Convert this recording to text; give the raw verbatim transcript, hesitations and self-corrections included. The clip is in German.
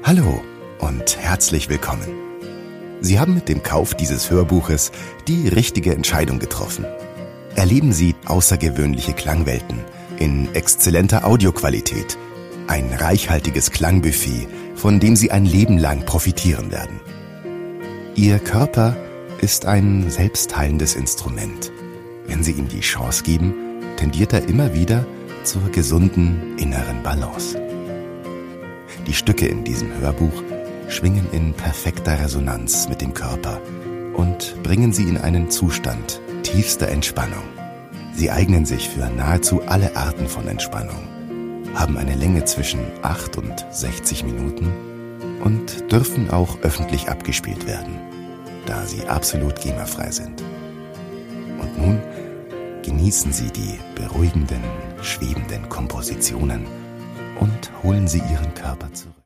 Hallo und herzlich willkommen. Sie haben mit dem Kauf dieses Hörbuches die richtige Entscheidung getroffen. Erleben Sie außergewöhnliche Klangwelten in exzellenter Audioqualität, ein reichhaltiges Klangbuffet, von dem Sie ein Leben lang profitieren werden. Ihr Körper ist ein selbstheilendes Instrument. Wenn Sie ihm die Chance geben, tendiert er immer wieder zur gesunden inneren Balance. Die Stücke in diesem Hörbuch schwingen in perfekter Resonanz mit dem Körper und bringen Sie in einen Zustand tiefster Entspannung. Sie eignen sich für nahezu alle Arten von Entspannung, haben eine Länge zwischen acht und sechzig Minuten und dürfen auch öffentlich abgespielt werden, da sie absolut GEMA-frei sind. Und nun genießen Sie die beruhigenden, schwebenden Kompositionen und holen Sie Ihren Körper zurück.